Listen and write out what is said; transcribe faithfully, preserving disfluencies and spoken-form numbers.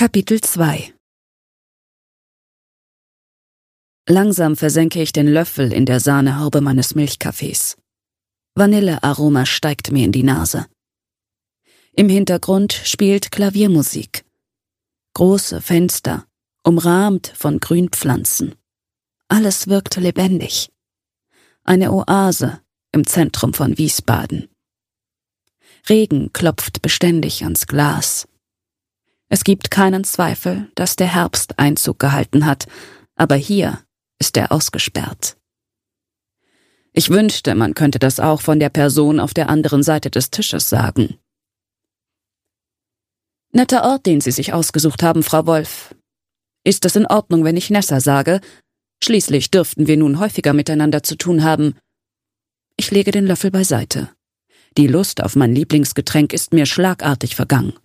Kapitel zwei. Langsam versenke ich den Löffel in der Sahnehaube meines Milchkaffees. Vanillearoma steigt mir in die Nase. Im Hintergrund spielt Klaviermusik. Große Fenster, umrahmt von Grünpflanzen. Alles wirkt lebendig. Eine Oase im Zentrum von Wiesbaden. Regen klopft beständig ans Glas. Es gibt keinen Zweifel, dass der Herbst Einzug gehalten hat, aber hier ist er ausgesperrt. Ich wünschte, man könnte das auch von der Person auf der anderen Seite des Tisches sagen. Netter Ort, den Sie sich ausgesucht haben, Frau Wolf. Ist es in Ordnung, wenn ich Nessa sage? Schließlich dürften wir nun häufiger miteinander zu tun haben. Ich lege den Löffel beiseite. Die Lust auf mein Lieblingsgetränk ist mir schlagartig vergangen.